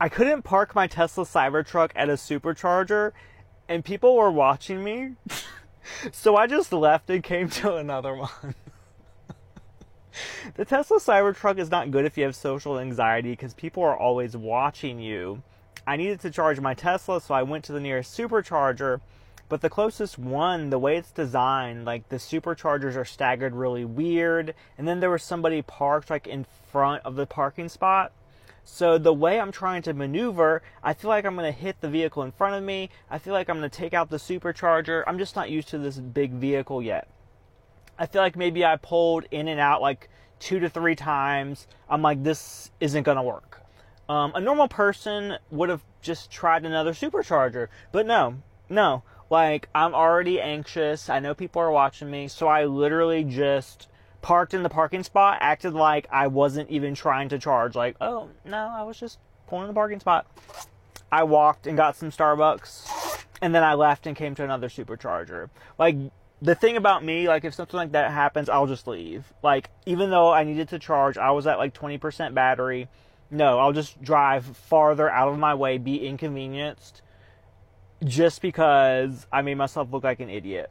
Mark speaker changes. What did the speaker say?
Speaker 1: I couldn't park my Tesla Cybertruck at a supercharger, and people were watching me. So I just left and came to another one. The Tesla Cybertruck is not good if you have social anxiety because people are always watching you. I needed to charge my Tesla, so I went to the nearest supercharger. But the closest one, the way it's designed, like the superchargers are staggered really weird. And then there was somebody parked like in front of the parking spot. So the way I'm trying to maneuver, I feel like I'm going to hit the vehicle in front of me. I feel like I'm going to take out the supercharger. I'm just not used to this big vehicle yet. I feel like maybe I pulled in and out like 2 to 3 times. I'm like, this isn't going to work. A normal person would have just tried another supercharger. But no. Like, I'm already anxious. I know people are watching me. So I literally just parked in the parking spot, acted like I wasn't even trying to charge. Like, oh, no, I was just pulling in the parking spot. I walked and got some Starbucks. And then I left and came to another supercharger. Like, the thing about me, like, if something like that happens, I'll just leave. Like, even though I needed to charge, I was at like 20% battery. No, I'll just drive farther out of my way, be inconvenienced, just because I made myself look like an idiot.